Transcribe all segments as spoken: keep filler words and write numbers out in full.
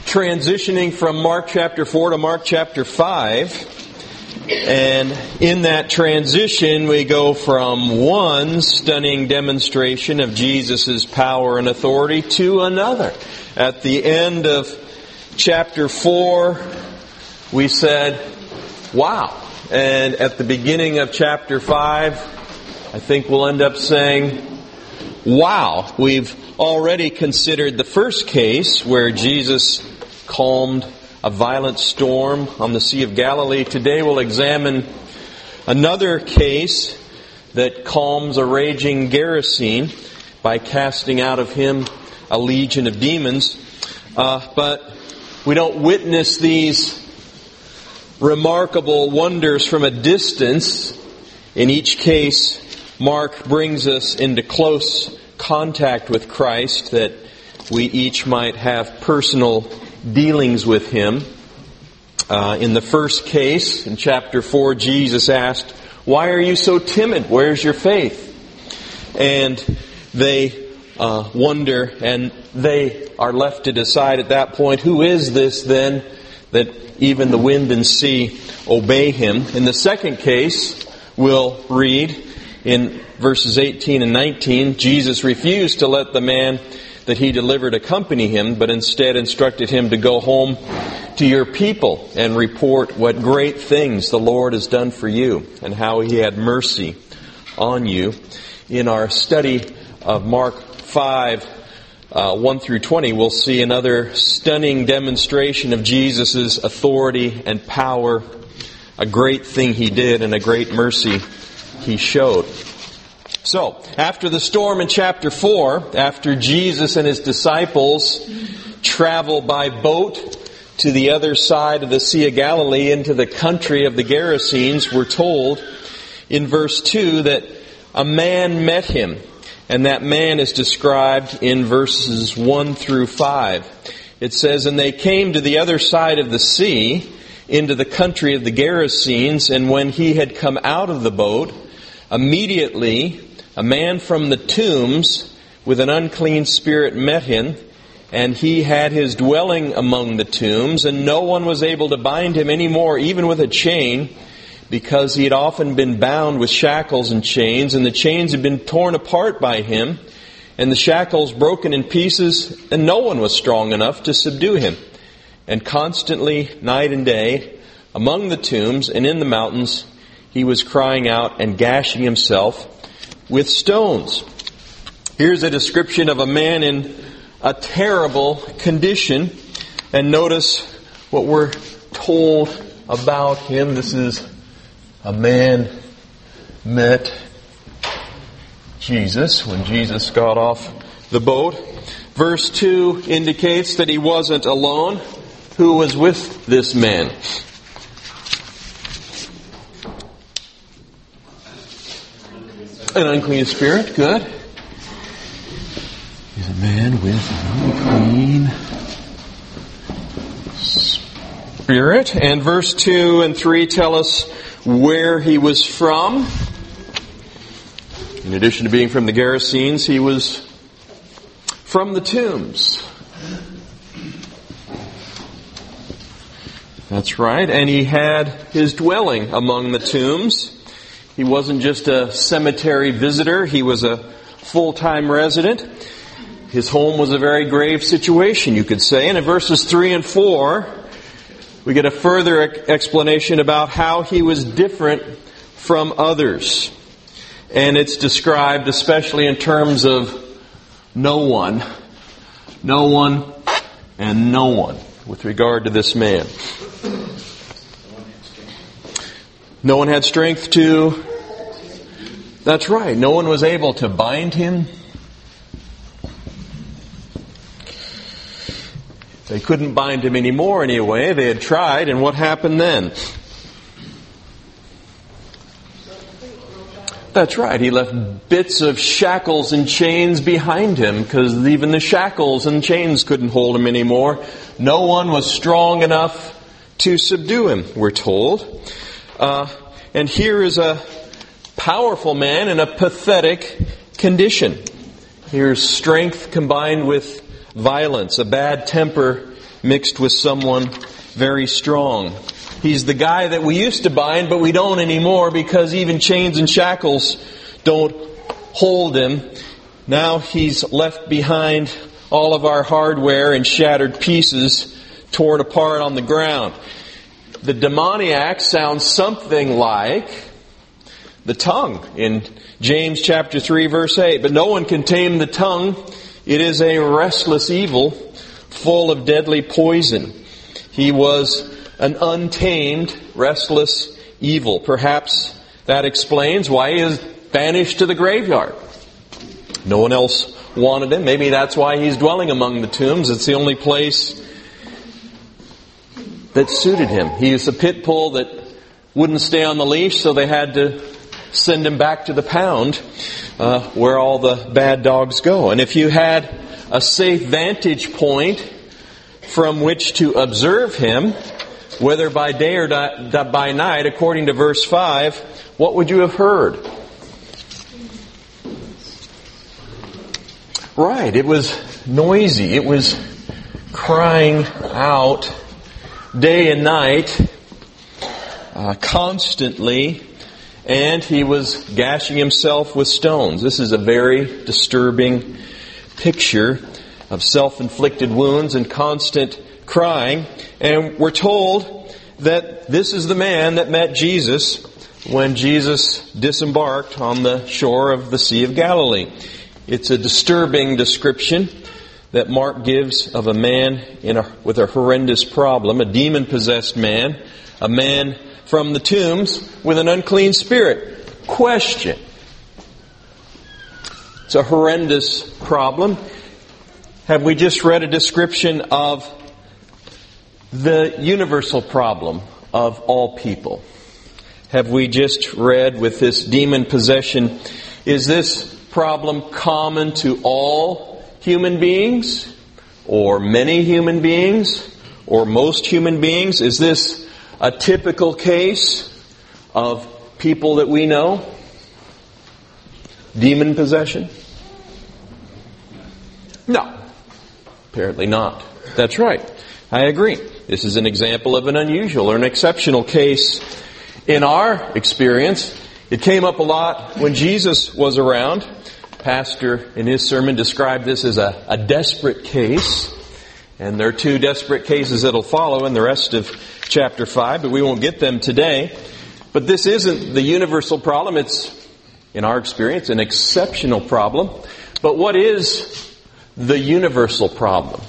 transitioning from Mark chapter four to Mark chapter five. And in that transition, we go from one stunning demonstration of Jesus' power and authority to another. At the end of chapter four, we said, wow. And at the beginning of chapter five, I think we'll end up saying, wow. We've already considered the first case where Jesus calmed a violent storm on the Sea of Galilee. Today we'll examine another case that calms a raging Gerasene by casting out of him a legion of demons. Uh, but we don't witness these remarkable wonders from a distance. In each case, Mark brings us into close contact with Christ that we each might have personal dealings with Him. Uh, in the first case, in chapter four, Jesus asked, "Why are you so timid? Where's your faith?" And they uh, wonder, and they are left to decide at that point, who is this then that even the wind and sea obey Him? In the second case, we'll read in verses eighteen and nineteen, Jesus refused to let the man that he delivered accompany him, but instead instructed him to go home to your people and report what great things the Lord has done for you and how He had mercy on you. In our study of Mark five, uh, one through twenty, we'll see another stunning demonstration of Jesus' authority and power, a great thing He did and a great mercy He showed. So, after the storm in chapter four, after Jesus and His disciples travel by boat to the other side of the Sea of Galilee into the country of the Gerasenes, we're told in verse two that a man met Him. And that man is described in verses one through five. It says, "And they came to the other side of the sea, into the country of the Gerasenes, and when He had come out of the boat, immediately a man from the tombs with an unclean spirit met him, and he had his dwelling among the tombs, and no one was able to bind him any more, even with a chain, because he had often been bound with shackles and chains, and the chains had been torn apart by him, and the shackles broken in pieces, and no one was strong enough to subdue him. And constantly, night and day, among the tombs and in the mountains, he was crying out and gashing himself with stones." Here's a description of a man in a terrible condition. And notice what we're told about him. This is a man met Jesus when Jesus got off the boat. Verse two indicates that he wasn't alone. Who was with this man? An unclean spirit, good. He's a man with an unclean spirit. And verse two and three tell us where he was from. In addition to being from the Gerasenes, he was from the tombs. That's right. And he had his dwelling among the tombs. He wasn't just a cemetery visitor. He was a full-time resident. His home was a very grave situation, you could say. And in verses three and four, we get a further explanation about how he was different from others. And it's described especially in terms of no one. No one and no one with regard to this man. No one had strength to... That's right. No one was able to bind him. They couldn't bind him anymore anyway. They had tried, and what happened then? That's right. He left bits of shackles and chains behind him because even the shackles and chains couldn't hold him anymore. No one was strong enough to subdue him, we're told. Uh, and here is a powerful man in a pathetic condition. Here's strength combined with violence, a bad temper mixed with someone very strong. He's the guy that we used to bind, but we don't anymore because even chains and shackles don't hold him. Now he's left behind all of our hardware in shattered pieces, torn apart on the ground. The demoniac sounds something like the tongue in James chapter three verse eight. But no one can tame the tongue. It is a restless evil full of deadly poison. He was an untamed, restless evil. Perhaps that explains why he is banished to the graveyard. No one else wanted him. Maybe that's why he's dwelling among the tombs. It's the only place that suited him. He was a pit bull that wouldn't stay on the leash, so they had to send him back to the pound uh, where all the bad dogs go. And if you had a safe vantage point from which to observe him, whether by day or by night, according to verse five, what would you have heard? Right, it was noisy. It was crying out day and night, uh, constantly, and he was gashing himself with stones. This is a very disturbing picture of self-inflicted wounds and constant crying. And we're told that this is the man that met Jesus when Jesus disembarked on the shore of the Sea of Galilee. It's a disturbing description that Mark gives of a man in a, with a horrendous problem, a demon-possessed man, a man from the tombs with an unclean spirit. Question. It's a horrendous problem. Have we just read a description of the universal problem of all people? Have we just read with this demon possession, is this problem common to all human beings, or many human beings, or most human beings? Is this a typical case of people that we know? Demon possession? No. Apparently not. That's right. I agree. This is an example of an unusual or an exceptional case in our experience. It came up a lot when Jesus was around. Pastor, in his sermon, described this as a, a desperate case. And there are two desperate cases that'll follow in the rest of chapter five, but we won't get them today. But this isn't the universal problem. It's, in our experience, an exceptional problem. But what is the universal problem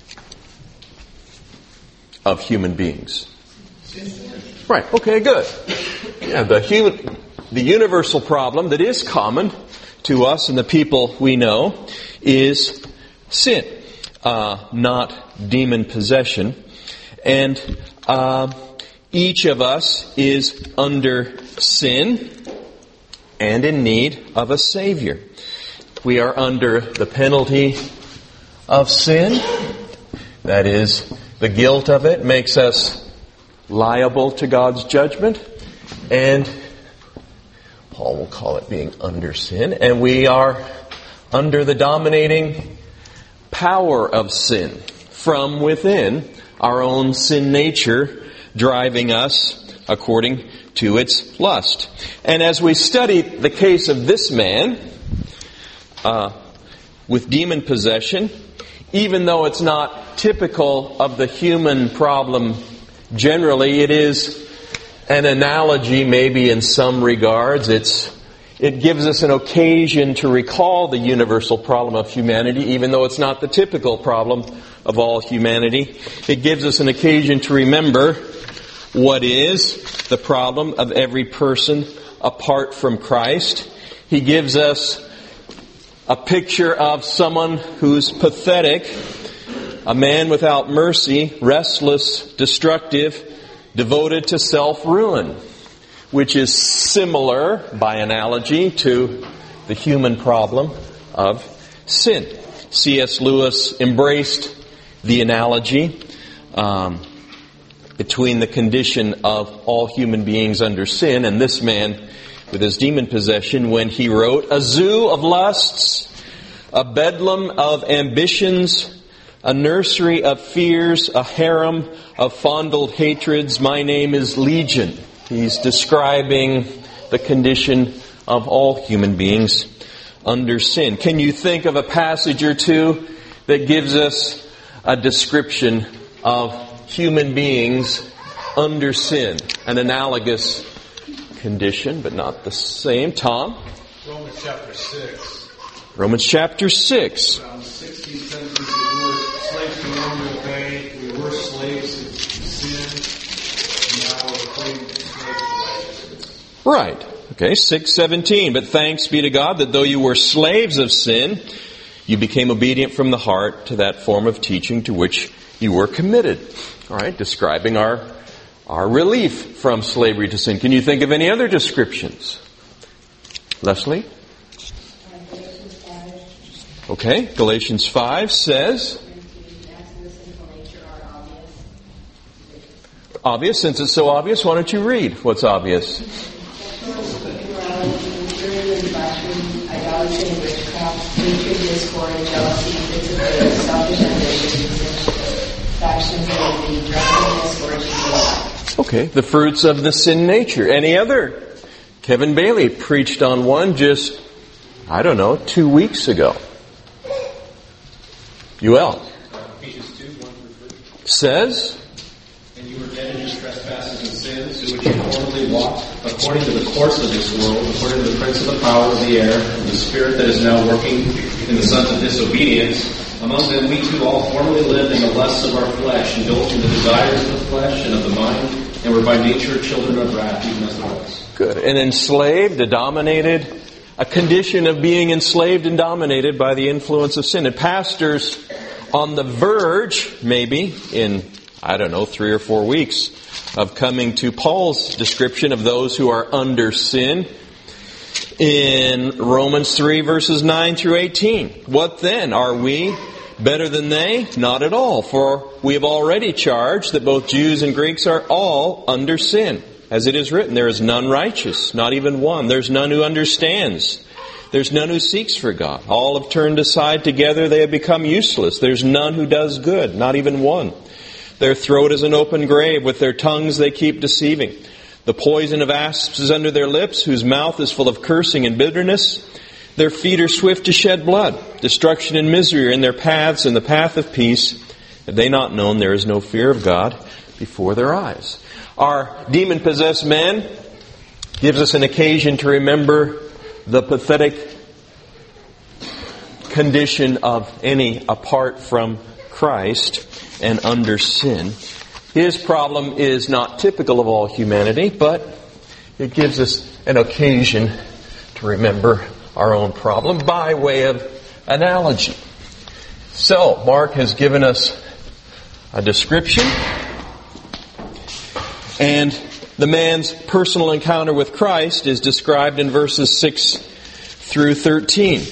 of human beings? Right, okay, good. Yeah, the human, the universal problem that is common to us and the people we know is sin, uh, not demon possession. And uh, each of us is under sin and in need of a Savior. We are under the penalty of sin. That is, the guilt of it makes us liable to God's judgment. And Paul will call it being under sin. And we are under the dominating power of sin from within, our own sin nature driving us according to its lust. And as we study the case of this man uh, with demon possession, even though it's not typical of the human problem generally, it is an analogy maybe in some regards. It's It gives us an occasion to recall the universal problem of humanity, even though it's not the typical problem of all humanity. It gives us an occasion to remember what is the problem of every person apart from Christ. He gives us a picture of someone who's pathetic, a man without mercy, restless, destructive, devoted to self-ruin, which is similar, by analogy, to the human problem of sin. C S Lewis embraced the analogy um, between the condition of all human beings under sin and this man with his demon possession when he wrote, "A zoo of lusts, a bedlam of ambitions, a nursery of fears, a harem of fondled hatreds. My name is Legion. He's describing the condition of all human beings under sin. Can you think of a passage or two that gives us a description of human beings under sin? An analogous condition, but not the same. Tom? Romans chapter six. Romans chapter six. Around sixteen sentences, we were slaves to one to obey. We were slaves to sin. Now we're freed slaves to righteousness. Right. Okay, six seventeen. But thanks be to God that though you were slaves of sin, you became obedient from the heart to that form of teaching to which you were committed. All right, describing our, our relief from slavery to sin. Can you think of any other descriptions? Leslie? Okay, Galatians five says, obvious, since it's so obvious, why don't you read what's obvious? Okay, the fruits of the sin nature. Any other? Kevin Bailey preached on one just, I don't know, two weeks ago. Yuel. Ephesians two, one through three. Says, And you were dead in your trespasses and sins, through which you formerly walked, according to the course of this world, according to the prince of the power of the air, and the spirit that is now working in the sons of disobedience. Among them we too all formerly lived in the lusts of our flesh, indulging the desires of the flesh and of the mind, and were by nature children of wrath, even as the rest. good. And enslaved, dominated, a condition of being enslaved and dominated by the influence of sin. And pastors on the verge, maybe, in, I don't know, three or four weeks, of coming to Paul's description of those who are under sin in Romans three, verses nine through eighteen. What then? Are we better than they? Not at all. For we have already charged that both Jews and Greeks are all under sin. As it is written, there is none righteous, not even one. There's none who understands. There's none who seeks for God. All have turned aside together. They have become useless. There's none who does good, not even one. Their throat is an open grave. With their tongues they keep deceiving. The poison of asps is under their lips, whose mouth is full of cursing and bitterness. Their feet are swift to shed blood. Destruction and misery are in their paths, and the path of peace. Have they not known there is no fear of God before their eyes? Our demon-possessed man gives us an occasion to remember the pathetic condition of any apart from Christ and under sin. His problem is not typical of all humanity, but it gives us an occasion to remember our own problem by way of analogy. So, Mark has given us a description, and the man's personal encounter with Christ is described in verses six through thirteen.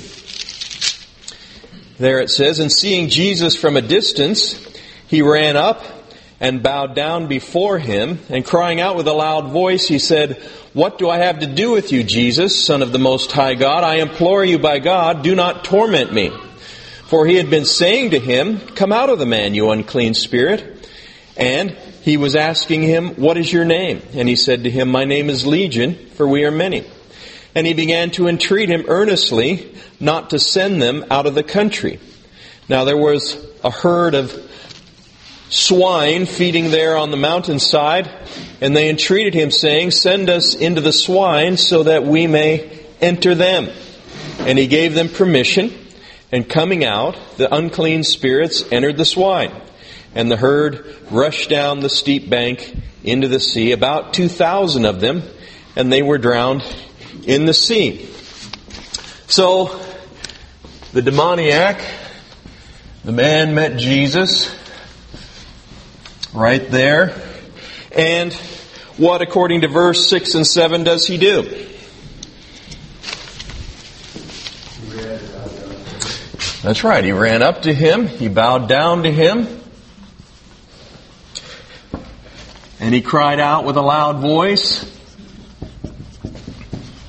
There it says, And seeing Jesus from a distance, he ran up and bowed down before him, and crying out with a loud voice, he said, What do I have to do with you, Jesus, Son of the Most High God? I implore you by God, do not torment me. For he had been saying to him, Come out of the man, you unclean spirit. And he was asking him, What is your name? And he said to him, My name is Legion, for we are many. And he began to entreat him earnestly not to send them out of the country. Now there was a herd of swine feeding there on the mountainside, and they entreated him, saying, Send us into the swine so that we may enter them. And he gave them permission, and coming out, the unclean spirits entered the swine. And the herd rushed down the steep bank into the sea, about two thousand of them, and they were drowned in the sea. So, the demoniac, the man met Jesus right there. And what, according to verse six and seven, does he do? That's right. He ran up to him. He bowed down to him. And he cried out with a loud voice.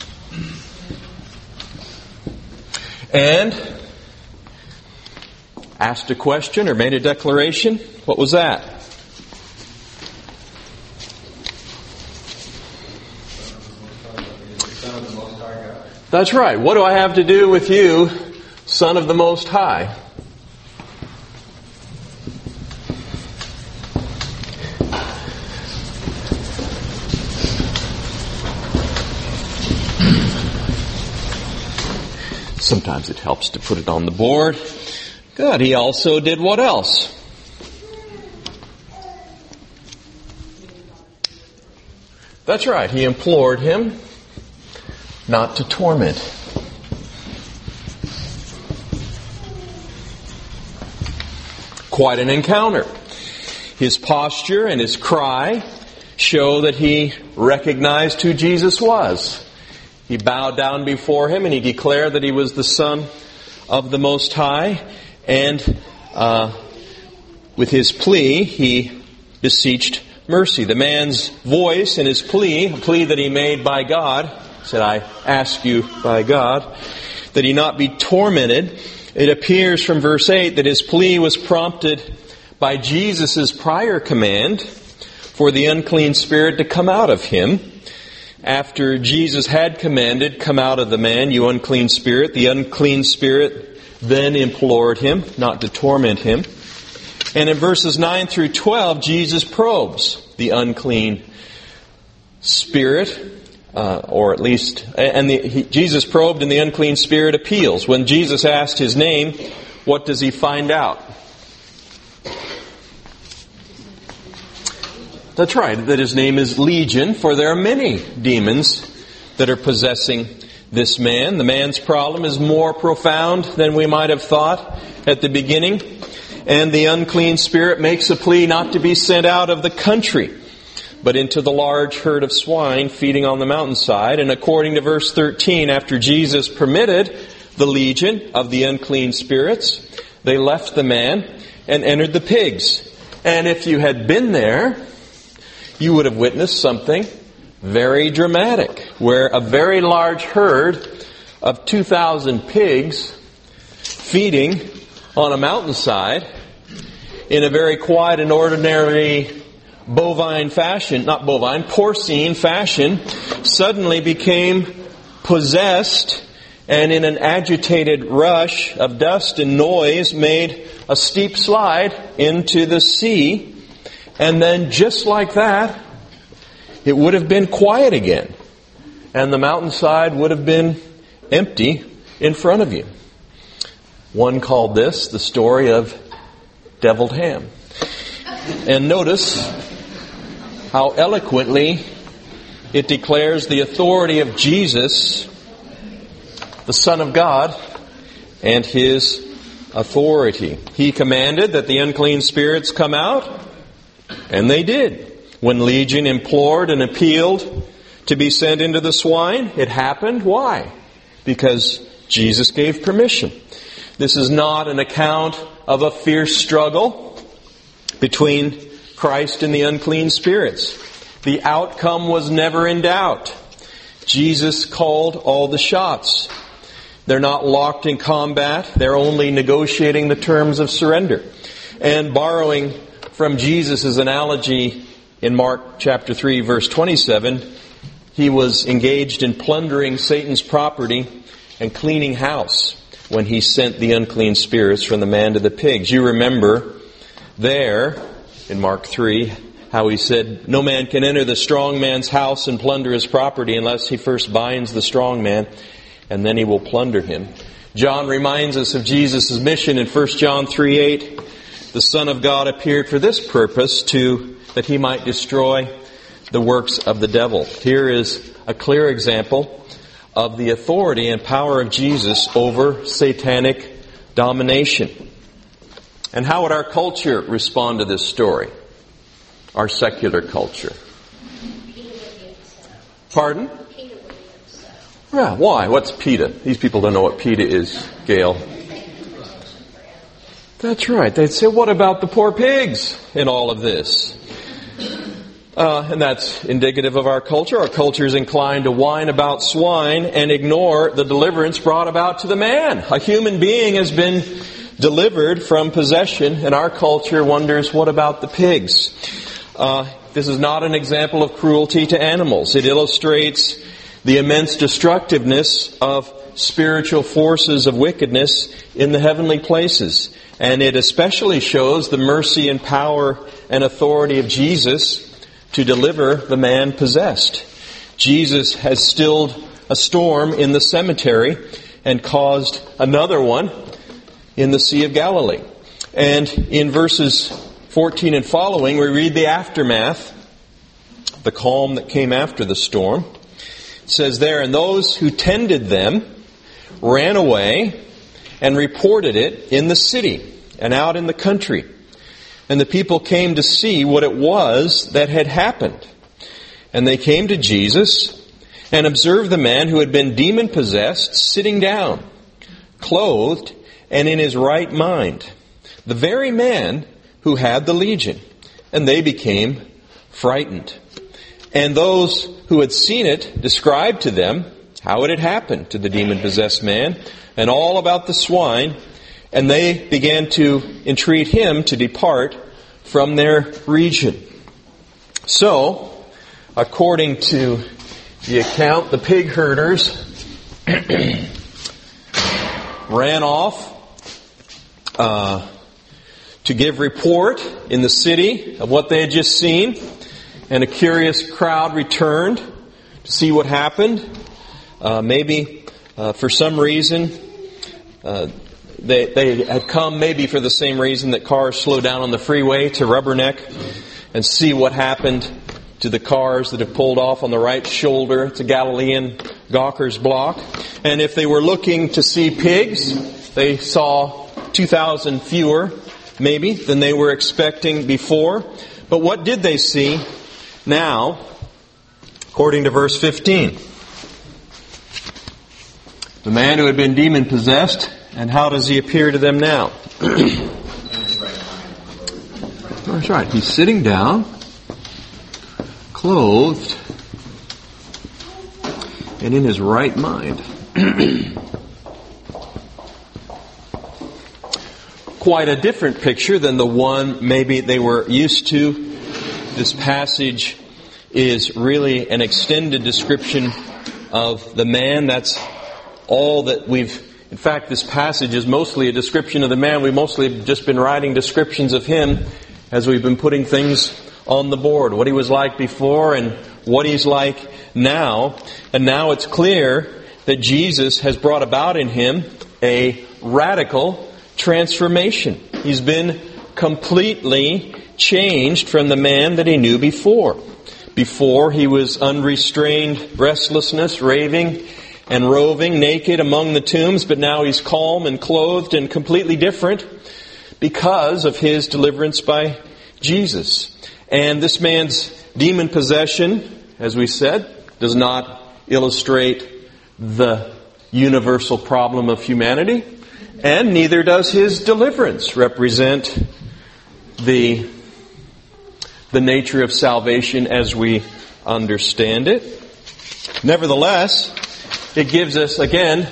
And asked a question or made a declaration. What was that? That's right. What do I have to do with you, Son of the Most High? Sometimes it helps to put it on the board. Good. He also did what else? That's right. He implored him not to torment. Quite an encounter. His posture and his cry show that he recognized who Jesus was. He bowed down before him and he declared that he was the Son of the Most High. And uh, with his plea, he beseeched mercy. The man's voice and his plea, a plea that he made by God, said, I ask you by God, that he not be tormented. It appears from verse eight that his plea was prompted by Jesus' prior command for the unclean spirit to come out of him. After Jesus had commanded, come out of the man, you unclean spirit, the unclean spirit then implored him not to torment him. And in verses nine through twelve, Jesus probes the unclean spirit. Uh, or at least, and the, he, Jesus probed and the unclean spirit appeals. When Jesus asked his name, what does he find out? That's right, that his name is Legion, for there are many demons that are possessing this man. The man's problem is more profound than we might have thought at the beginning. And the unclean spirit makes a plea not to be sent out of the country, but into the large herd of swine feeding on the mountainside. And according to verse thirteen, after Jesus permitted the legion of the unclean spirits, they left the man and entered the pigs. And if you had been there, you would have witnessed something very dramatic, where a very large herd of two thousand pigs feeding on a mountainside in a very quiet and ordinary bovine fashion, not bovine, porcine fashion, suddenly became possessed and in an agitated rush of dust and noise made a steep slide into the sea. And then just like that, it would have been quiet again. And the mountainside would have been empty in front of you. One called this the story of deviled ham. And notice how eloquently it declares the authority of Jesus, the Son of God, and His authority. He commanded that the unclean spirits come out, and they did. When Legion implored and appealed to be sent into the swine, it happened. Why? Because Jesus gave permission. This is not an account of a fierce struggle between Christ and the unclean spirits. The outcome was never in doubt. Jesus called all the shots. They're not locked in combat. They're only negotiating the terms of surrender. And borrowing from Jesus' analogy in Mark chapter three, verse twenty-seven, he was engaged in plundering Satan's property and cleaning house when he sent the unclean spirits from the man to the pigs. You remember there in Mark three how he said, no man can enter the strong man's house and plunder his property unless he first binds the strong man, and then he will plunder him. John reminds us of Jesus' mission in First John three eight. The Son of God appeared for this purpose, to that he might destroy the works of the devil. Here is a clear example of the authority and power of Jesus over satanic domination. And how would our culture respond to this story? Our secular culture. Pardon? Yeah, why? What's PETA? These people don't know what PETA is, Gail. That's right. They'd say, what about the poor pigs in all of this? Uh, and that's indicative of our culture. Our culture is inclined to whine about swine and ignore the deliverance brought about to the man. A human being has been delivered from possession, and our culture wonders, what about the pigs? Uh, this is not an example of cruelty to animals. It illustrates the immense destructiveness of spiritual forces of wickedness in the heavenly places. And it especially shows the mercy and power and authority of Jesus to deliver the man possessed. Jesus has stilled a storm in the cemetery and caused another one in the Sea of Galilee. And in verses fourteen and following, we read the aftermath, the calm that came after the storm. It says there, and those who tended them ran away and reported it in the city and out in the country. And the people came to see what it was that had happened. And they came to Jesus and observed the man who had been demon-possessed sitting down, clothed and in his right mind, the very man who had the legion. And they became frightened. And those who had seen it described to them how it had happened to the demon-possessed man and all about the swine. And they began to entreat him to depart from their region. So, according to the account, the pig herders ran off uh, to give report in the city of what they had just seen. And a curious crowd returned to see what happened. Uh, maybe uh, for some reason, uh, they, they had come maybe for the same reason that cars slow down on the freeway to rubberneck and see what happened to the cars that have pulled off on the right shoulder. It's a Galilean Gawker's block. And if they were looking to see pigs, they saw two thousand fewer, maybe, than they were expecting before. But what did they see now, according to verse fifteen? The man who had been demon-possessed, and how does he appear to them now? That's right. He's sitting down, clothed, and in his right mind. Quite a different picture than the one maybe they were used to. This passage is really an extended description of the man. That's all that we've... In fact, this passage is mostly a description of the man. We've mostly just been writing descriptions of him as we've been putting things on the board. What he was like before and what he's like now. And now it's clear that Jesus has brought about in him a radical transformation. He's been completely changed from the man that he knew before. Before, he was unrestrained restlessness, raving and roving naked among the tombs, but now he's calm and clothed and completely different because of his deliverance by Jesus. And this man's demon possession, as we said, does not illustrate the universal problem of humanity, and neither does his deliverance represent the, the nature of salvation as we understand it. Nevertheless, it gives us, again,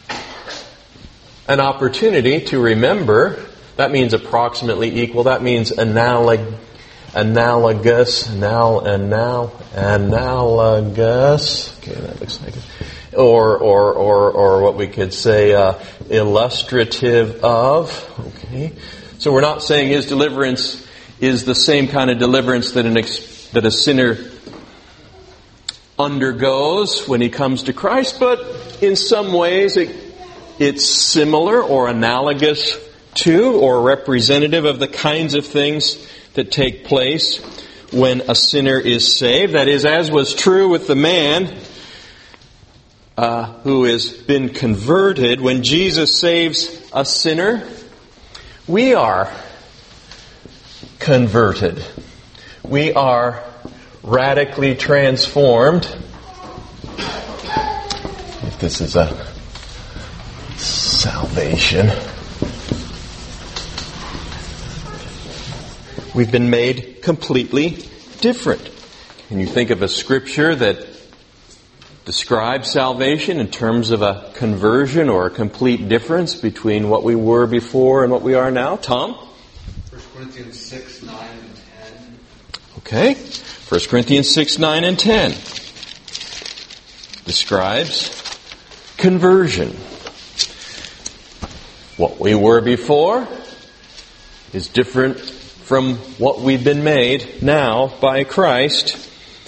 an opportunity to remember. That means approximately equal. That means analog, analogous, anal, anal, analogous. Okay, that looks like it. Or, or, or, or what we could say, uh, illustrative of. Okay. So we're not saying his deliverance is the same kind of deliverance that an ex- that a sinner undergoes when he comes to Christ, but in some ways it, it's similar or analogous to or representative of the kinds of things that take place when a sinner is saved. That is, as was true with the man uh, who has been converted, when Jesus saves a sinner, we are converted. We are radically transformed. If this is a salvation. We've been made completely different. Can you think of a scripture that describe salvation in terms of a conversion or a complete difference between what we were before and what we are now? Tom? First Corinthians six, nine, and ten. Okay. First Corinthians six, nine, and ten describes conversion. What we were before is different from what we've been made now by Christ.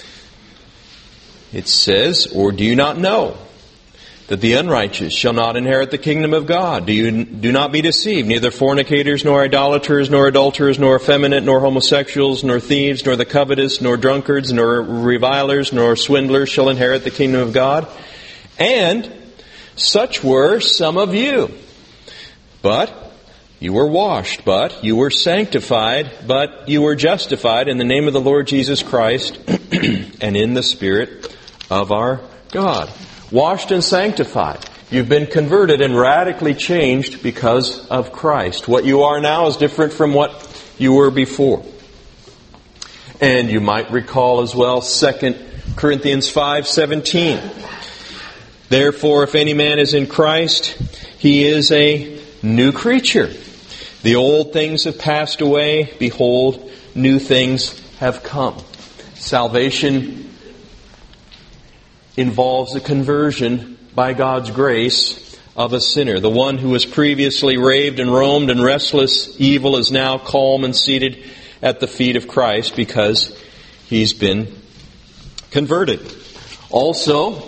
It says, or do you not know that the unrighteous shall not inherit the kingdom of God? Do you do not be deceived. Neither fornicators, nor idolaters, nor adulterers, nor effeminate, nor homosexuals, nor thieves, nor the covetous, nor drunkards, nor revilers, nor swindlers shall inherit the kingdom of God. And such were some of you. But you were washed, but you were sanctified, but you were justified in the name of the Lord Jesus Christ and in the Spirit of our God. Washed and sanctified. You've been converted and radically changed because of Christ. What you are now is different from what you were before. And you might recall as well Second Corinthians five seventeen. Therefore, if any man is in Christ, he is a new creature. The old things have passed away. Behold, new things have come. Salvation involves a conversion by God's grace of a sinner. The one who was previously raved and roamed and restless evil is now calm and seated at the feet of Christ because he's been converted. Also,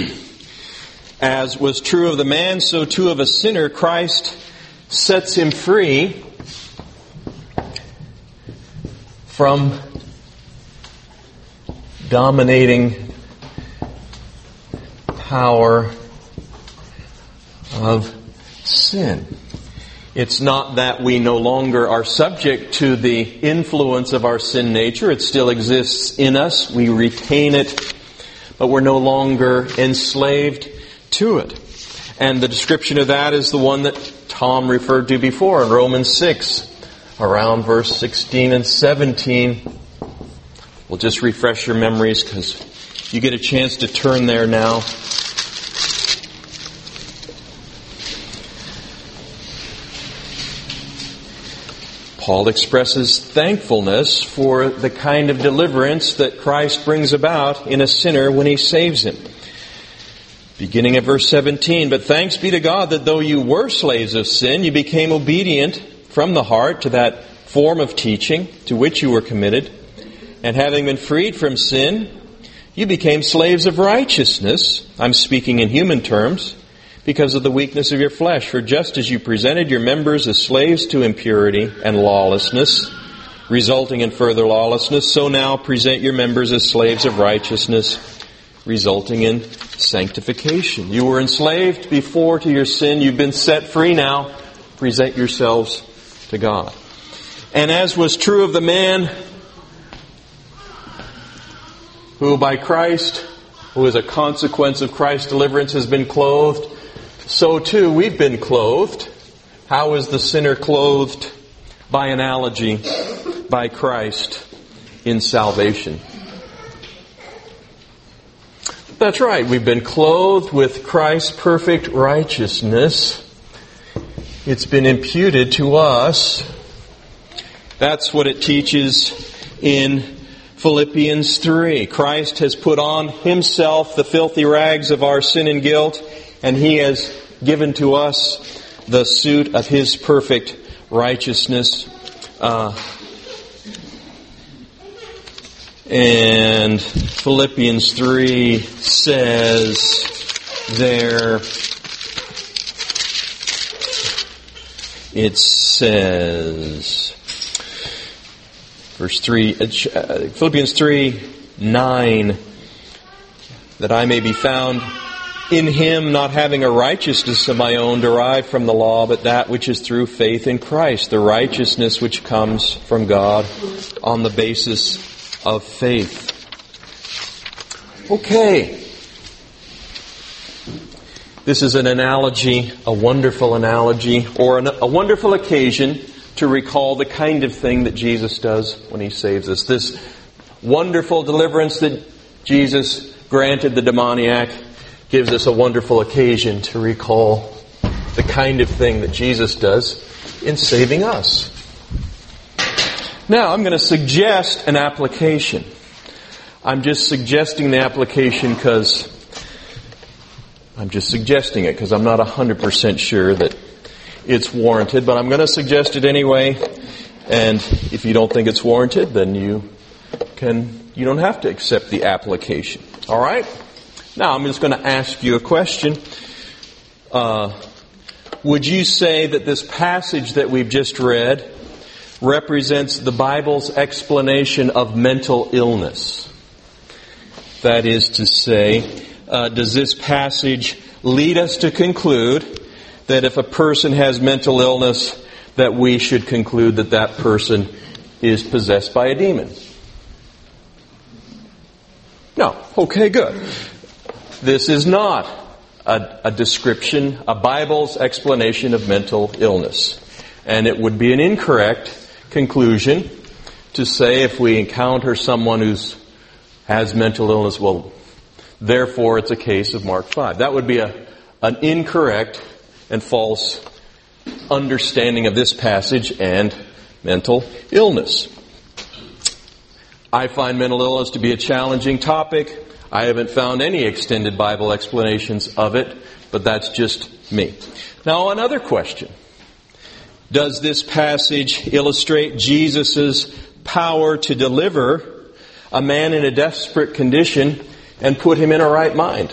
as was true of the man, so too of a sinner, Christ sets him free from dominating power of sin. It's not that we no longer are subject to the influence of our sin nature. It still exists in us. We retain it, but we're no longer enslaved to it. And the description of that is the one that Tom referred to before in Romans six, around verse sixteen and seventeen. We'll just refresh your memories because you get a chance to turn there now. Paul expresses thankfulness for the kind of deliverance that Christ brings about in a sinner when he saves him. Beginning at verse seventeen, but thanks be to God that though you were slaves of sin, you became obedient from the heart to that form of teaching to which you were committed. And having been freed from sin, you became slaves of righteousness. I'm speaking in human terms, because of the weakness of your flesh. For just as you presented your members as slaves to impurity and lawlessness, resulting in further lawlessness, so now present your members as slaves of righteousness, resulting in sanctification. You were enslaved before to your sin. You've been set free now. Present yourselves to God. And as was true of the man who by Christ, who is a consequence of Christ's deliverance, has been clothed, so too we've been clothed. How is the sinner clothed? By analogy, by Christ in salvation. That's right, we've been clothed with Christ's perfect righteousness. It's been imputed to us. That's what it teaches in Philippians three. Christ has put on Himself the filthy rags of our sin and guilt, and He has given to us the suit of His perfect righteousness. Uh, and Philippians three says there, it says, verse three, uh, Philippians three, nine, that I may be found in Him, not having a righteousness of my own derived from the law, but that which is through faith in Christ, the righteousness which comes from God on the basis of faith. Okay. This is an analogy, a wonderful analogy, or an, a wonderful occasion to recall the kind of thing that Jesus does when He saves us. This wonderful deliverance that Jesus Granted, the demoniac gives us a wonderful occasion to recall the kind of thing that Jesus does in saving us. Now, I'm going to suggest an application. I'm just suggesting the application because I'm just suggesting it because I'm not one hundred percent sure that it's warranted, but I'm going to suggest it anyway. And if you don't think it's warranted, then you can you don't have to accept the application. All right? Now, I'm just going to ask you a question. Uh, would you say that this passage that we've just read represents the Bible's explanation of mental illness? That is to say, uh, does this passage lead us to conclude that if a person has mental illness, that we should conclude that that person is possessed by a demon? No. Okay, good. This is not a, a description, a Bible's explanation of mental illness. And it would be an incorrect conclusion to say if we encounter someone who's has mental illness, well, therefore it's a case of Mark five. That would be a an incorrect and false understanding of this passage and mental illness. I find mental illness to be a challenging topic. I haven't found any extended Bible explanations of it, but that's just me. Now, another question. Does this passage illustrate Jesus' power to deliver a man in a desperate condition and put him in a right mind?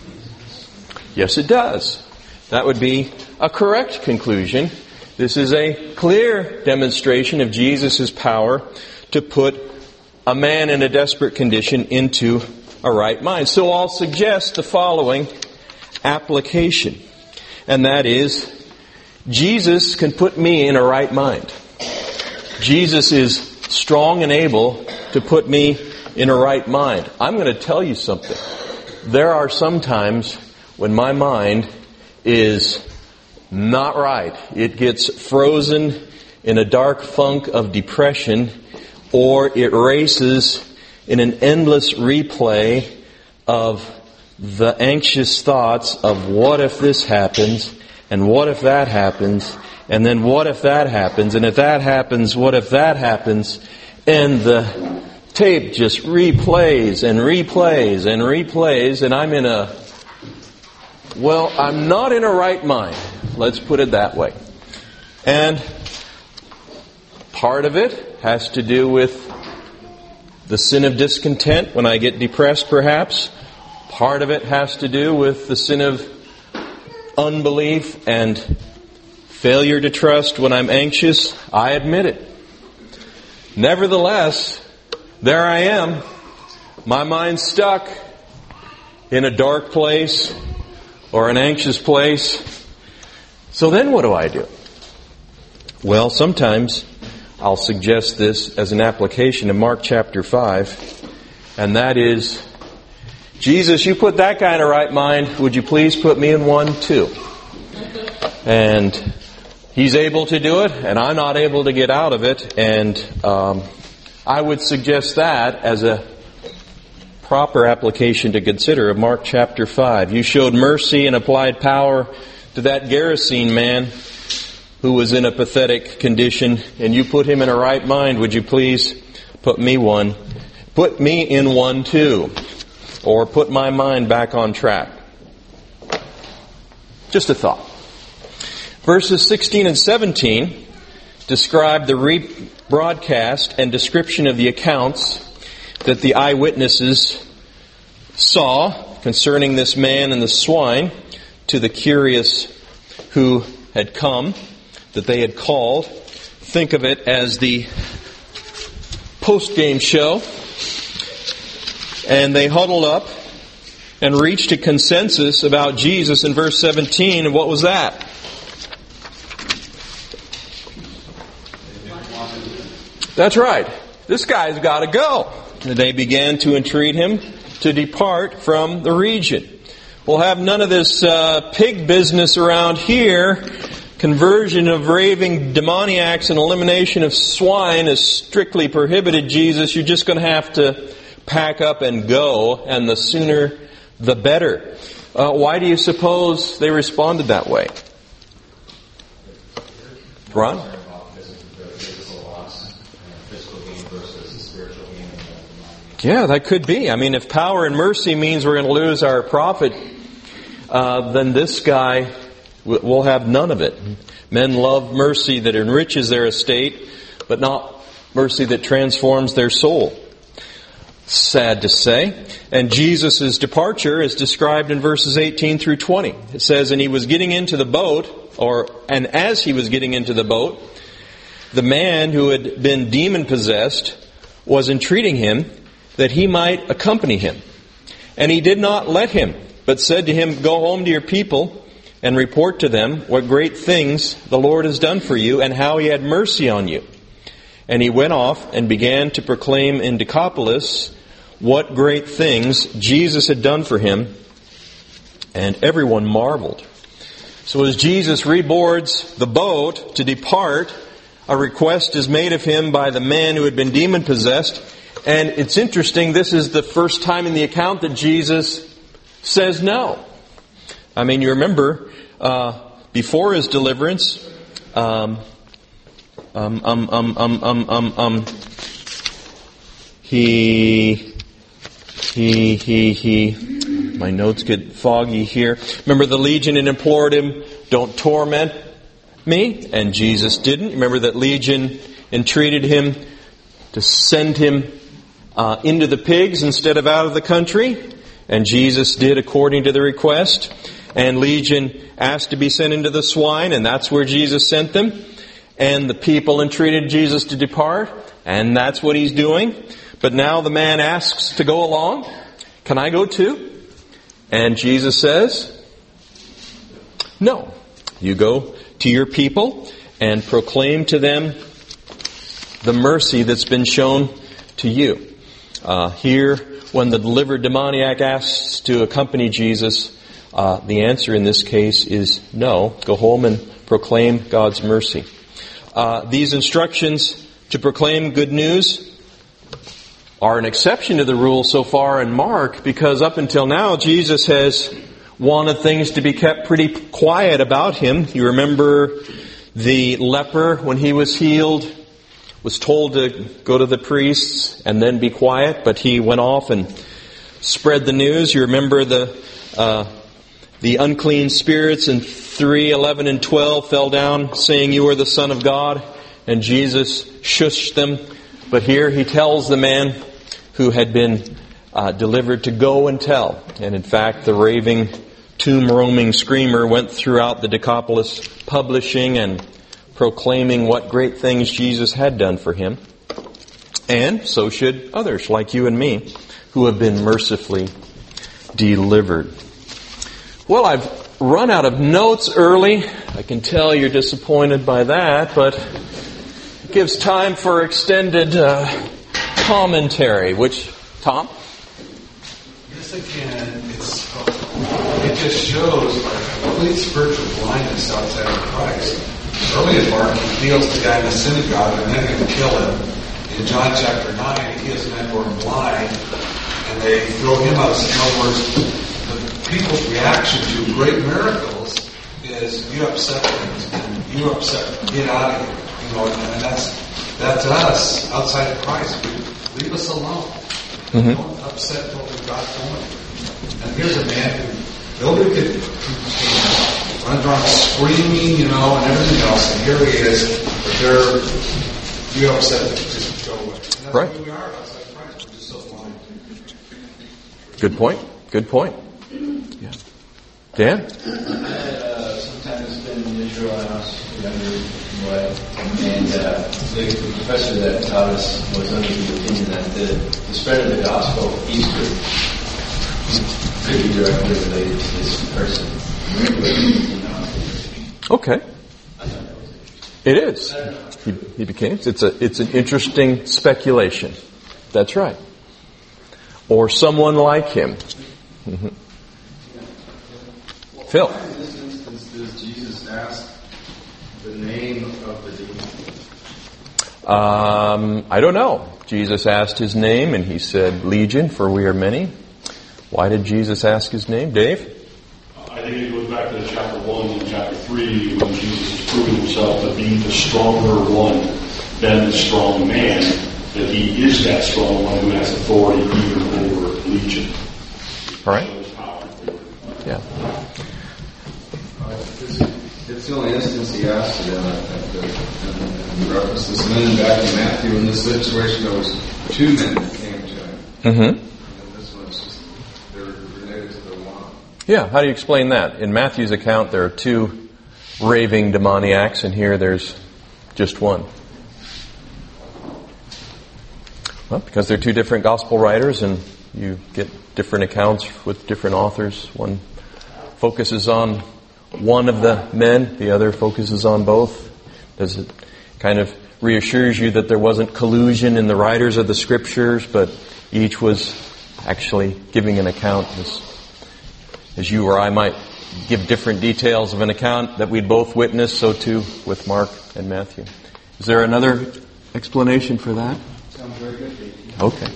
Yes, it does. That would be a correct conclusion. This is a clear demonstration of Jesus' power to put a man in a desperate condition into a right mind. So I'll suggest the following application, and that is, Jesus can put me in a right mind. Jesus is strong and able to put me in a right mind. I'm going to tell you something. There are some times when my mind is not right. It gets frozen in a dark funk of depression, or it races in an endless replay of the anxious thoughts of what if this happens, and what if that happens, and then what if that happens, and if that happens, what if that happens, and the tape just replays and replays and replays, and I'm in a, well, I'm not in a right mind. Let's put it that way. And part of it has to do with the sin of discontent when I get depressed, perhaps. Part of it has to do with the sin of unbelief and failure to trust when I'm anxious. I admit it. Nevertheless, there I am. My mind's stuck in a dark place or an anxious place. So then what do I do? Well, sometimes I'll suggest this as an application in Mark chapter five, and that is, Jesus, you put that guy in a right mind. Would you please put me in one too? And he's able to do it, and I'm not able to get out of it. And um, I would suggest that as a proper application to consider of Mark chapter five. You showed mercy and applied power to that Gerasene man who was in a pathetic condition, and you put him in a right mind. Would you please put me one, put me in one too, or put my mind back on track? Just a thought. Verses sixteen and seventeen describe the rebroadcast and description of the accounts that the eyewitnesses saw concerning this man and the swine to the curious who had come, that they had called. Think of it as the post-game show. And they huddled up and reached a consensus about Jesus in verse seventeen. And what was that? That's right. This guy's got to go. And they began to entreat him to depart from the region. We'll have none of this uh, pig business around here. Conversion of raving demoniacs and elimination of swine is strictly prohibited, Jesus. You're just going to have to pack up and go, and the sooner the better. Uh, why do you suppose they responded that way? Ron? Yeah, that could be. I mean, if power and mercy means we're going to lose our profit, uh, then this guy will have none of it. Men love mercy that enriches their estate, but not mercy that transforms their soul. Sad to say. And Jesus' departure is described in verses eighteen through twenty. It says, and he was getting into the boat, or and as he was getting into the boat, the man who had been demon-possessed was entreating him that he might accompany him. And he did not let him, but said to him, go home to your people and report to them what great things the Lord has done for you and how he had mercy on you. And he went off and began to proclaim in Decapolis what great things Jesus had done for him, and everyone marveled. So as Jesus reboards the boat to depart, a request is made of him by the man who had been demon-possessed. And it's interesting, this is the first time in the account that Jesus says no. I mean, you remember, uh, before his deliverance, um, um, um, um, um, um, um, um, he... He, he, he, my notes get foggy here. Remember the legion and implored him, don't torment me? And Jesus didn't. Remember that legion entreated him to send him uh, into the pigs instead of out of the country? And Jesus did according to the request. And legion asked to be sent into the swine, and that's where Jesus sent them. And the people entreated Jesus to depart, and that's what he's doing. But now the man asks to go along. Can I go too? And Jesus says, no. You go to your people and proclaim to them the mercy that's been shown to you. Uh, here, when the delivered demoniac asks to accompany Jesus, uh, the answer in this case is no. Go home and proclaim God's mercy. Uh, these instructions to proclaim good news are an exception to the rule so far in Mark, because up until now Jesus has wanted things to be kept pretty quiet about him. You remember the leper, when he was healed, was told to go to the priests and then be quiet, but he went off and spread the news. You remember the uh, the unclean spirits in three, eleven, and twelve fell down saying, you are the Son of God, and Jesus shushed them. But here he tells the man who had been uh, delivered to go and tell. And in fact, the raving, tomb-roaming screamer went throughout the Decapolis publishing and proclaiming what great things Jesus had done for him. And so should others like you and me who have been mercifully delivered. Well, I've run out of notes early. I can tell you're disappointed by that, but it gives time for extended uh, commentary. Which, Tom? Yes, again, it's, it just shows a complete spiritual blindness outside of Christ. Early in Mark, he heals the guy in the synagogue and then going to kill him. In John chapter nine, he heals men who are blind, and they throw him out. In other words, the people's reaction to great miracles is, you upset things, and you upset, get out of here. You know, and that's that's us outside of Christ. Leave us alone. Mm-hmm. Don't upset what we've got going. And here's a man who nobody could, who runs around screaming, you know, and everything else. And here he is, but they're you upset, just go away. And that's right. Who we are outside of Christ. We're just so blind. Good point. Good point. Yeah. Dan? I had uh, sometimes been in Israel when I was younger. And uh, the, the professor that taught us was under the opinion that the, the spread of the gospel eastward could be directly related to this person. Okay. It is. He, he became. It's a. It's an interesting speculation. That's right. Or someone like him. Mm-hmm. Phil. Why in this instance does Jesus ask the name of the demon? Um, I don't know. Jesus asked his name, and he said, Legion, for we are many. Why did Jesus ask his name? Dave? I think it goes back to chapter one and chapter three when Jesus is proving himself to be the stronger one than the strong man, that he is that strong one who has authority even over Legion. All right. Yeah. Uh, it's, it's the only instance he asked it in, I think, that and reference this. And then back in Matthew, in this situation, there was two men that came to him. Mm-hmm. And this one's just, they're related to the one. Yeah, how do you explain that? In Matthew's account, there are two raving demoniacs, and here there's just one. Well, because they're two different gospel writers, and you get different accounts with different authors. One focuses on one of the men, the other focuses on both. Does it kind of reassures you that there wasn't collusion in the writers of the scriptures, but each was actually giving an account as, as you or I might give different details of an account that we'd both witnessed, so too with Mark and Matthew. Is there another explanation for that? Sounds very good. Okay.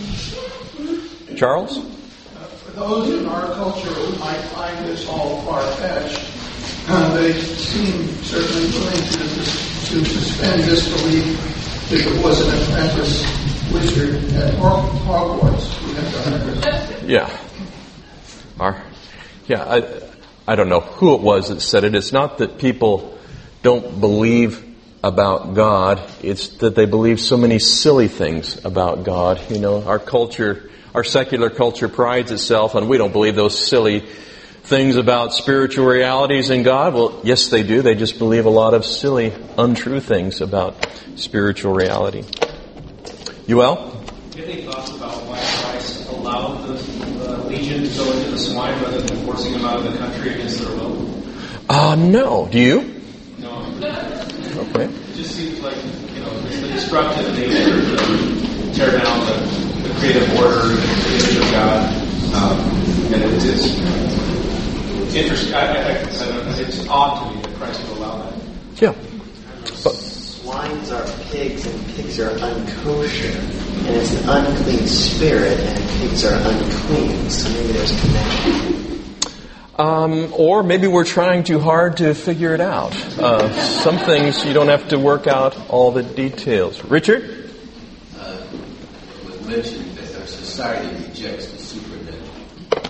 Charles? Uh, for those in our culture who might find this all far-fetched, uh, they seem certainly willing to, to suspend disbelief if it was an apprentice wizard at Hogwarts who had done it. Yeah. Our, yeah, I, I don't know who it was that said it. It's not that people don't believe about God. It's that they believe so many silly things about God. You know, our culture, our secular culture prides itself on we don't believe those silly things about spiritual realities in God. Well, yes, they do. They just believe a lot of silly, untrue things about spiritual reality. Yuel? Do you have any thoughts about why Christ allowed the uh, legion to go into the swine rather than forcing them out of the country against their will? Uh, no. Do you? No. Okay. It just seems like, you know, it's the destructive nature to tear down the, the creative order and the image of God. Um, and it is interesting. I, I, I, it's odd to me that Christ would allow that. Yeah. But, swines are pigs and pigs are unkosher. And it's an unclean spirit and pigs are unclean. So maybe there's a connection. Um, or maybe we're trying too hard to figure it out. Uh, some things you don't have to work out all the details. Richard? Uh, it was mentioned that our society rejects the supernatural.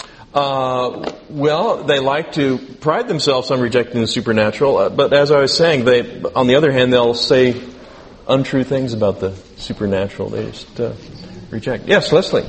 Uh, well, they like to pride themselves on rejecting the supernatural, uh, but as I was saying, they, on the other hand, they'll say untrue things about the supernatural. They just uh, reject. Yes, Leslie?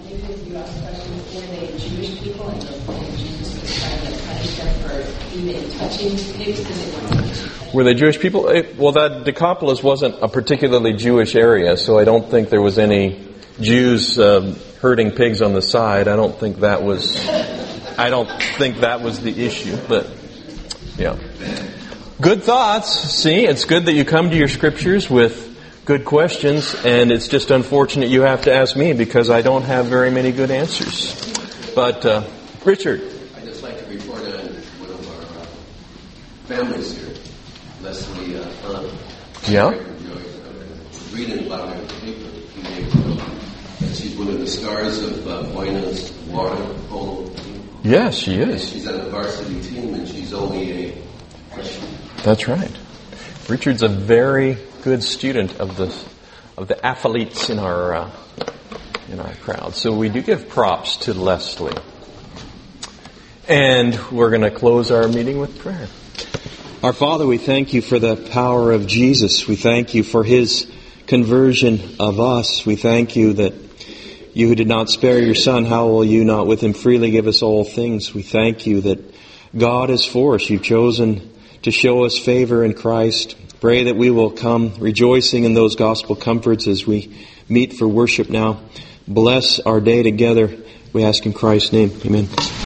Were they Jewish people? It, well, that Decapolis wasn't a particularly Jewish area, so I don't think there was any Jews um, herding pigs on the side. I don't think that was. I don't think that was the issue. But yeah, good thoughts. See, it's good that you come to your scriptures with good questions, and it's just unfortunate you have to ask me because I don't have very many good answers. But uh, Richard. I'd just like to report on one of our uh, families here, Leslie uh, Hunt. Yeah. Reading about her in the paper a few days ago. And she's one of the stars of uh, Buena's water polo team. Yes, she is. And she's on the varsity team, and she's only a freshman. That's right. Richard's a very good student of the of the athletes in our uh, in our crowd. So we do give props to Leslie. And we're going to close our meeting with prayer. Our Father, we thank you for the power of Jesus. We thank you for His conversion of us. We thank you that you who did not spare your Son, how will you not with Him freely give us all things? We thank you that God is for us. You've chosen to show us favor in Christ. Pray that we will come rejoicing in those gospel comforts as we meet for worship now. Bless our day together. We ask in Christ's name. Amen.